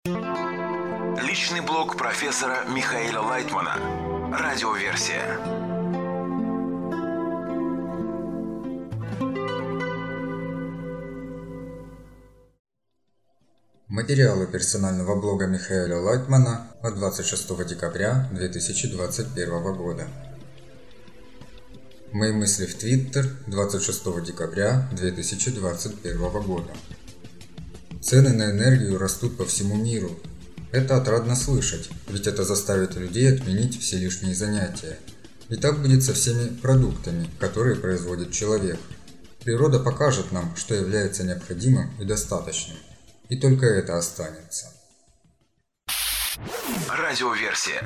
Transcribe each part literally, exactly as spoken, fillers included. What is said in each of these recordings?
Личный блог профессора Михаила Лайтмана. Радиоверсия. Материалы персонального блога Михаила Лайтмана от двадцать шестого декабря две тысячи двадцать первого года. Мои мысли в Твиттер двадцать шестого декабря две тысячи двадцать первого года. Цены на энергию растут по всему миру. Это отрадно слышать, ведь это заставит людей отменить все лишние занятия. И так будет со всеми продуктами, которые производит человек. Природа покажет нам, что является необходимым и достаточным. И только это останется. Радиоверсия.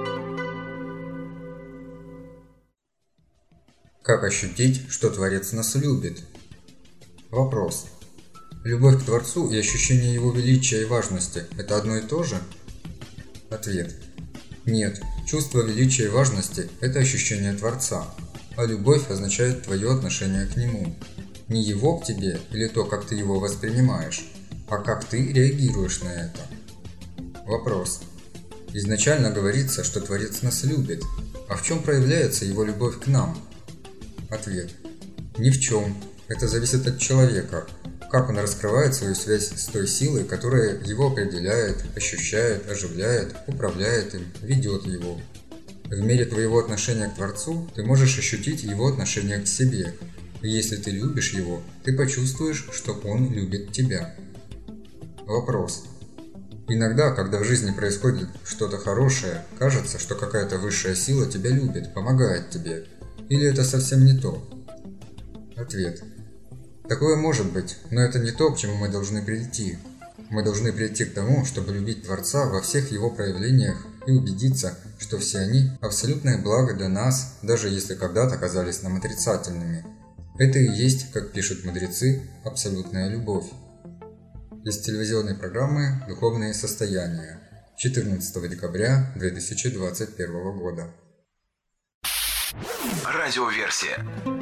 Как ощутить, что Творец нас любит? Вопрос. Любовь к Творцу и ощущение Его величия и важности – это одно и то же? Ответ. Нет, чувство величия и важности – это ощущение Творца, а любовь означает твое отношение к Нему. Не Его к тебе или то, как ты Его воспринимаешь, а как ты реагируешь на это. Вопрос. Изначально говорится, что Творец нас любит, а в чем проявляется Его любовь к нам? Ответ. Ни в чем. Это зависит от человека, как он раскрывает свою связь с той силой, которая его определяет, ощущает, оживляет, управляет им, ведет его. В мере твоего отношения к Творцу ты можешь ощутить его отношение к себе. И если ты любишь его, ты почувствуешь, что он любит тебя. Вопрос. Иногда, когда в жизни происходит что-то хорошее, кажется, что какая-то высшая сила тебя любит, помогает тебе. Или это совсем не то? Ответ. Такое может быть, но это не то, к чему мы должны прийти. Мы должны прийти к тому, чтобы любить Творца во всех его проявлениях и убедиться, что все они – абсолютное благо для нас, даже если когда-то казались нам отрицательными. Это и есть, как пишут мудрецы, абсолютная любовь. Из телевизионной программы «Духовные состояния» четырнадцатого декабря две тысячи двадцать первого года. Радиоверсия.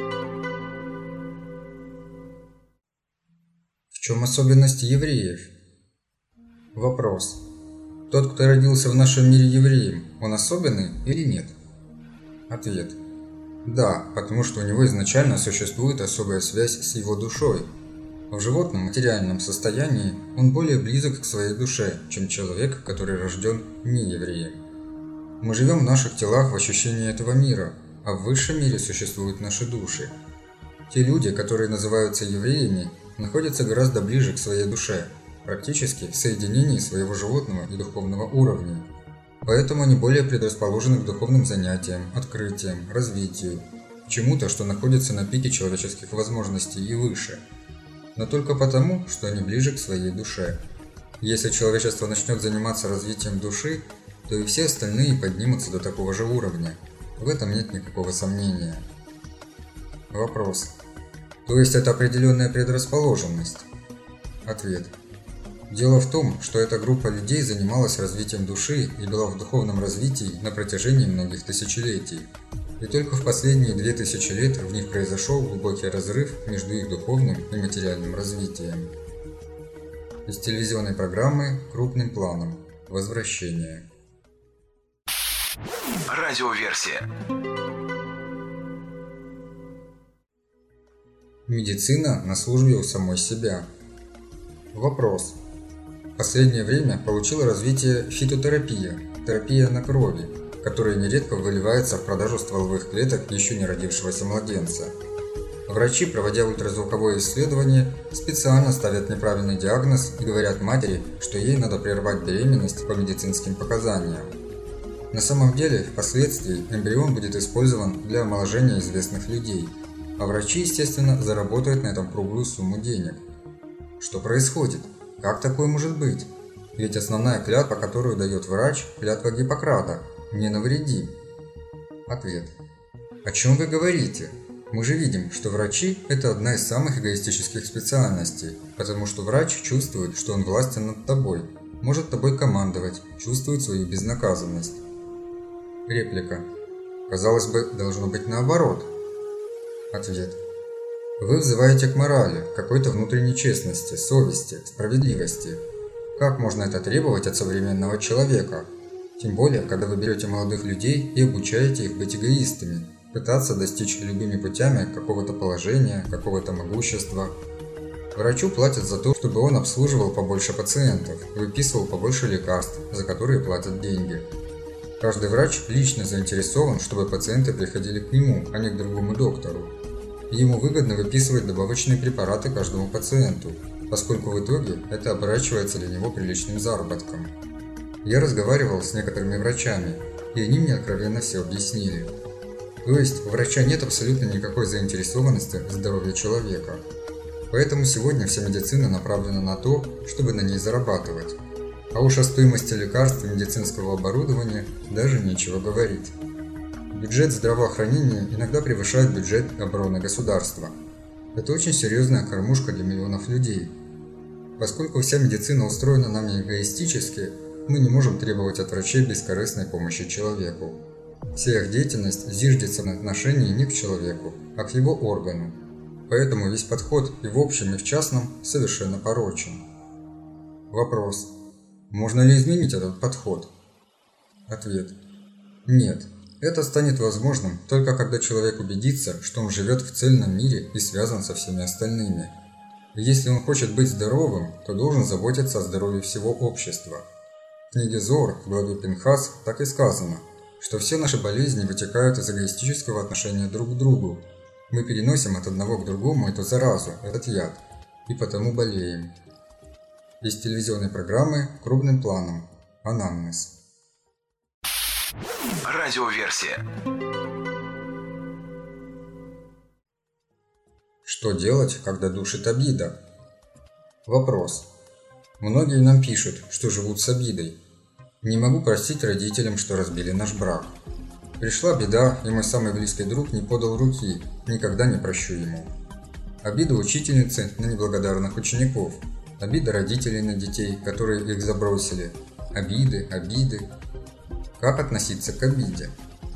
В чем особенность евреев? Вопрос. Тот, кто родился в нашем мире евреем, он особенный или нет? Ответ. Да, потому что у него изначально существует особая связь с его душой. В животном материальном состоянии он более близок к своей душе, чем человек, который рожден не евреем. Мы живем в наших телах в ощущении этого мира, а в высшем мире существуют наши души. Те люди, которые называются евреями, находятся гораздо ближе к своей душе, практически в соединении своего животного и духовного уровней. Поэтому они более предрасположены к духовным занятиям, открытиям, развитию, к чему-то, что находится на пике человеческих возможностей и выше. Но только потому, что они ближе к своей душе. Если человечество начнет заниматься развитием души, то и все остальные поднимутся до такого же уровня. В этом нет никакого сомнения. Вопрос. То есть это определенная предрасположенность? Ответ. Дело в том, что эта группа людей занималась развитием души и была в духовном развитии на протяжении многих тысячелетий. И только в последние две тысячи лет в них произошел глубокий разрыв между их духовным и материальным развитием. Из телевизионной программы «Крупным планом. Возвращение». Радиоверсия. Медицина на службе у самой себя. Вопрос. В последнее время получила развитие фитотерапия, терапия на крови, которая нередко выливается в продажу стволовых клеток еще не родившегося младенца. Врачи, проводя ультразвуковое исследование, специально ставят неправильный диагноз и говорят матери, что ей надо прервать беременность по медицинским показаниям. На самом деле, впоследствии эмбрион будет использован для омоложения известных людей, а врачи, естественно, заработают на этом круглую сумму денег. Что происходит? Как такое может быть? Ведь основная клятва, которую дает врач, клятва Гиппократа – «не навреди». Ответ. О чем вы говорите? Мы же видим, что врачи – это одна из самых эгоистических специальностей, потому что врач чувствует, что он властен над тобой, может тобой командовать, чувствует свою безнаказанность. Реплика. Казалось бы, должно быть наоборот. Ответ. Вы взываете к морали, какой-то внутренней честности, совести, справедливости. Как можно это требовать от современного человека? Тем более, когда вы берете молодых людей и обучаете их быть эгоистами, пытаться достичь любыми путями какого-то положения, какого-то могущества. Врачу платят за то, чтобы он обслуживал побольше пациентов, выписывал побольше лекарств, за которые платят деньги. Каждый врач лично заинтересован, чтобы пациенты приходили к нему, а не к другому доктору. И ему выгодно выписывать добавочные препараты каждому пациенту, поскольку в итоге это оборачивается для него приличным заработком. Я разговаривал с некоторыми врачами, и они мне откровенно все объяснили. То есть у врача нет абсолютно никакой заинтересованности в здоровье человека. Поэтому сегодня вся медицина направлена на то, чтобы на ней зарабатывать. А уж о стоимости лекарств и медицинского оборудования даже нечего говорить. Бюджет здравоохранения иногда превышает бюджет обороны государства. Это очень серьезная кормушка для миллионов людей. Поскольку вся медицина устроена нами эгоистически, мы не можем требовать от врачей бескорыстной помощи человеку. Вся их деятельность зиждется на отношении не к человеку, а к его органу. Поэтому весь подход и в общем, и в частном совершенно порочен. Вопрос. Можно ли изменить этот подход? Ответ. Нет. Это станет возможным только когда человек убедится, что он живет в цельном мире и связан со всеми остальными. И если он хочет быть здоровым, то должен заботиться о здоровье всего общества. В книге Зоар в главе Пинхас так и сказано, что все наши болезни вытекают из эгоистического отношения друг к другу. Мы переносим от одного к другому эту заразу, этот яд, и потому болеем. Из телевизионной программы «Крупным планом». Анамнез. Радиоверсия. Что делать, когда душит обида? Вопрос. Многие нам пишут, что живут с обидой. Не могу простить родителям, что разбили наш брак. Пришла беда, и мой самый близкий друг не подал руки, никогда не прощу ему. Обида учительницы на неблагодарных учеников. Обида родителей на детей, которые их забросили. Обиды, обиды. Как относиться к обиде?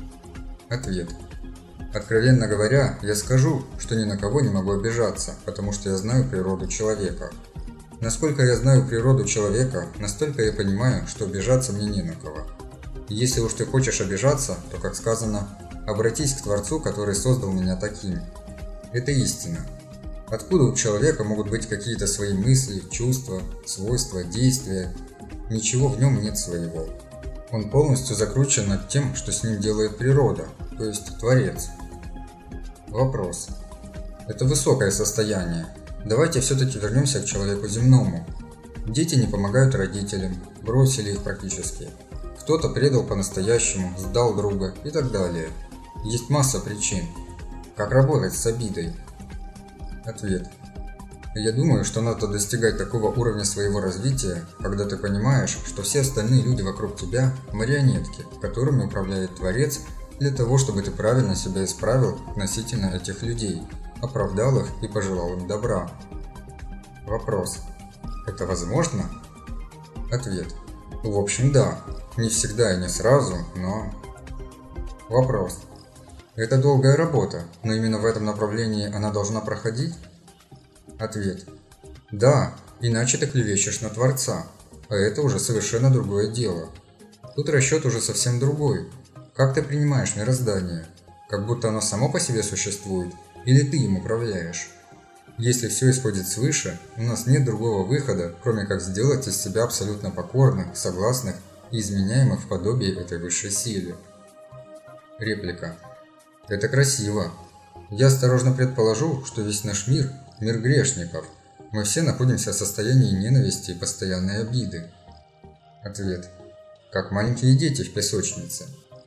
Ответ. Откровенно говоря, я скажу, что ни на кого не могу обижаться, потому что я знаю природу человека. Насколько я знаю природу человека, настолько я понимаю, что обижаться мне не на кого. И если уж ты хочешь обижаться, то, как сказано, обратись к Творцу, который создал меня таким. Это истина. Откуда у человека могут быть какие-то свои мысли, чувства, свойства, действия? Ничего в нем нет своего. Он полностью закручен над тем, что с ним делает природа, то есть Творец. Вопрос. Это высокое состояние. Давайте все-таки вернемся к человеку земному. Дети не помогают родителям, бросили их практически. Кто-то предал по-настоящему, сдал друга и так далее. Есть масса причин. Как работать с обидой? Ответ. Я думаю, что надо достигать такого уровня своего развития, когда ты понимаешь, что все остальные люди вокруг тебя – марионетки, которыми управляет Творец для того, чтобы ты правильно себя исправил относительно этих людей, оправдал их и пожелал им добра. Вопрос. Это возможно? Ответ. В общем, да. Не всегда и не сразу, но... Вопрос. Это долгая работа, но именно в этом направлении она должна проходить? Ответ. Да, иначе ты клевещешь на Творца, а это уже совершенно другое дело. Тут расчет уже совсем другой. Как ты принимаешь мироздание? Как будто оно само по себе существует, или ты им управляешь? Если все исходит свыше, у нас нет другого выхода, кроме как сделать из себя абсолютно покорных, согласных и изменяемых в подобии этой высшей силе. Реплика. Это красиво. Я осторожно предположу, что весь наш мир – мир грешников. Мы все находимся в состоянии ненависти и постоянной обиды. Ответ. Как маленькие дети в песочнице.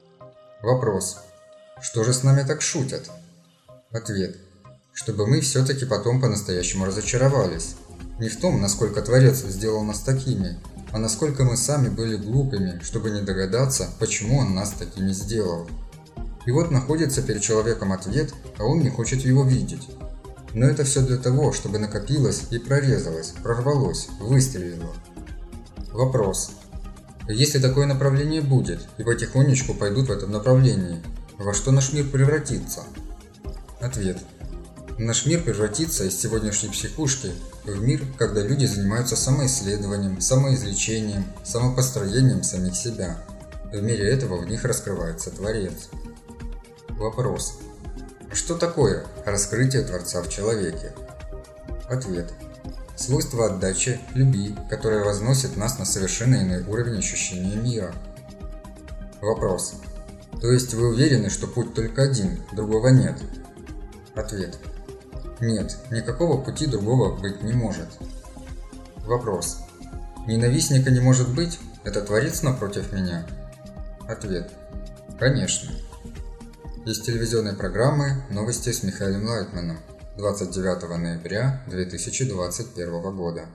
Вопрос. Что же с нами так шутят? Ответ. Чтобы мы все-таки потом по-настоящему разочаровались. Не в том, насколько Творец сделал нас такими, а насколько мы сами были глупыми, чтобы не догадаться, почему Он нас такими сделал. И вот находится перед человеком ответ, а он не хочет его видеть. Но это все для того, чтобы накопилось и прорезалось, прорвалось, выстрелило. Вопрос. Если такое направление будет, и потихонечку пойдут в этом направлении, во что наш мир превратится? Ответ. Наш мир превратится из сегодняшней психушки в мир, когда люди занимаются самоисследованием, самоизлечением, самопостроением самих себя. В мире этого в них раскрывается Творец. Вопрос. Что такое раскрытие Творца в человеке? Ответ. Свойство отдачи, любви, которое возносит нас на совершенно иной уровень ощущения мира. Вопрос. То есть вы уверены, что путь только один, другого нет? Ответ. Нет, никакого пути другого быть не может. Вопрос. Ненавистника не может быть? Это Творец напротив меня? Ответ. Конечно. Из телевизионной программы «Новости с Михаилом Лайтманом» двадцать девятого ноября две тысячи двадцать первого года.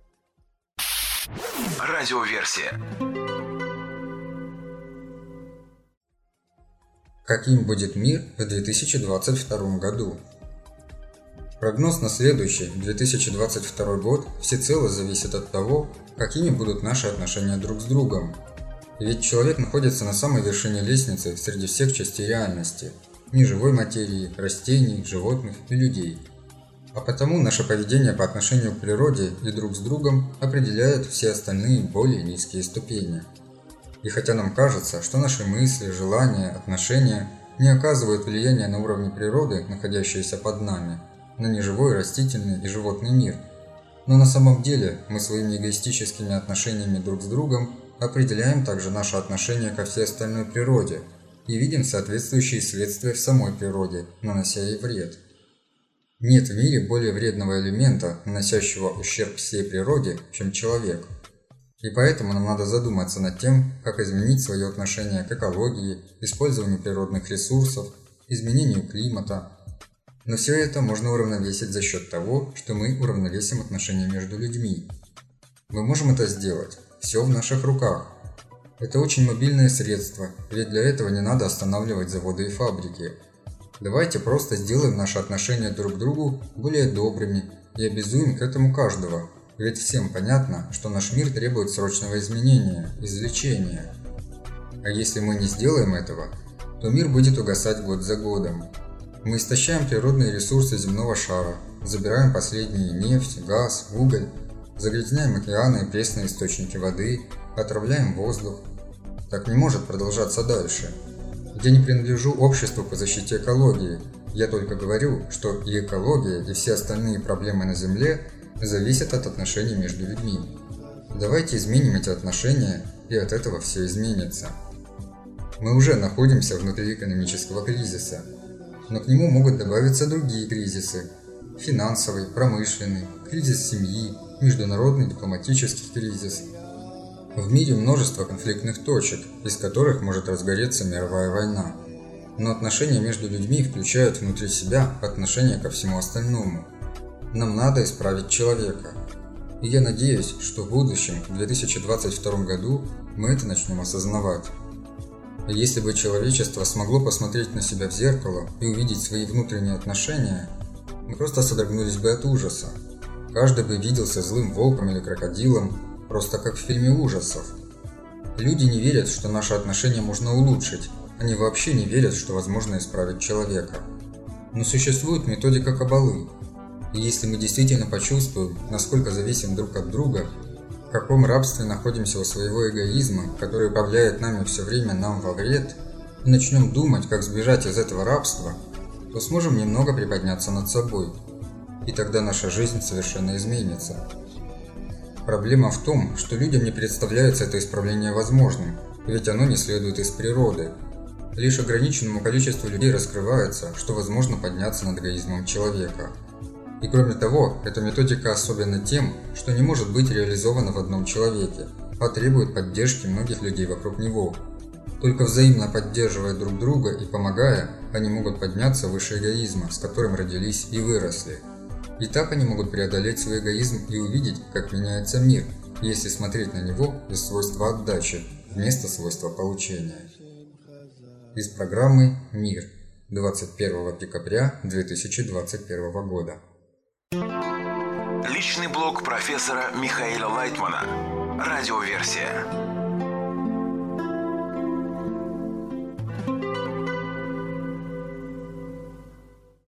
Радиоверсия. Каким будет мир в две тысячи двадцать втором году? Прогноз на следующий, две тысячи двадцать второй год, всецело зависит от того, какими будут наши отношения друг с другом. Ведь человек находится на самой вершине лестницы среди всех частей реальности – неживой материи, растений, животных и людей. А потому наше поведение по отношению к природе и друг с другом определяет все остальные более низкие ступени. И хотя нам кажется, что наши мысли, желания, отношения не оказывают влияния на уровне природы, находящиеся под нами, на неживой, растительный и животный мир, но на самом деле мы своими эгоистическими отношениями друг с другом определяем также наше отношение ко всей остальной природе и видим соответствующие следствия в самой природе, нанося ей вред. Нет в мире более вредного элемента, наносящего ущерб всей природе, чем человек. И поэтому нам надо задуматься над тем, как изменить свое отношение к экологии, использованию природных ресурсов, изменению климата. Но все это можно уравновесить за счет того, что мы уравновесим отношения между людьми. Мы можем это сделать. Все в наших руках. Это очень мобильное средство, ведь для этого не надо останавливать заводы и фабрики. Давайте просто сделаем наши отношения друг к другу более добрыми и обязуем к этому каждого, ведь всем понятно, что наш мир требует срочного изменения, излечения. А если мы не сделаем этого, то мир будет угасать год за годом. Мы истощаем природные ресурсы земного шара, забираем последние нефть, газ, уголь, загрязняем океаны и пресные источники воды, отравляем воздух. Так не может продолжаться дальше. Я не принадлежу обществу по защите экологии. Я только говорю, что и экология, и все остальные проблемы на Земле зависят от отношений между людьми. Давайте изменим эти отношения, и от этого все изменится. Мы уже находимся внутри экономического кризиса, но к нему могут добавиться другие кризисы – финансовый, промышленный, кризис семьи, международный дипломатический кризис. В мире множество конфликтных точек, из которых может разгореться мировая война. Но отношения между людьми включают внутри себя отношения ко всему остальному. Нам надо исправить человека. И я надеюсь, что в будущем, в две тысячи двадцать втором году, мы это начнем осознавать. Если бы человечество смогло посмотреть на себя в зеркало и увидеть свои внутренние отношения, мы просто содрогнулись бы от ужаса. Каждый бы виделся злым волком или крокодилом, просто как в фильме ужасов. Люди не верят, что наши отношения можно улучшить, они вообще не верят, что возможно исправить человека. Но существует методика Каббалы, и если мы действительно почувствуем, насколько зависим друг от друга, в каком рабстве находимся у своего эгоизма, который управляет нами все время нам во вред, и начнем думать, как сбежать из этого рабства, то сможем немного приподняться над собой. И тогда наша жизнь совершенно изменится. Проблема в том, что людям не представляется это исправление возможным, ведь оно не следует из природы. Лишь ограниченному количеству людей раскрывается, что возможно подняться над эгоизмом человека. И кроме того, эта методика особенна тем, что не может быть реализована в одном человеке, а требует поддержки многих людей вокруг него. Только взаимно поддерживая друг друга и помогая, они могут подняться выше эгоизма, с которым родились и выросли. И так они могут преодолеть свой эгоизм и увидеть, как меняется мир, если смотреть на него из свойства отдачи, вместо свойства получения. Из программы «Мир» двадцать первого декабря две тысячи двадцать первого года. Личный блог профессора Михаила Лайтмана. Радиоверсия.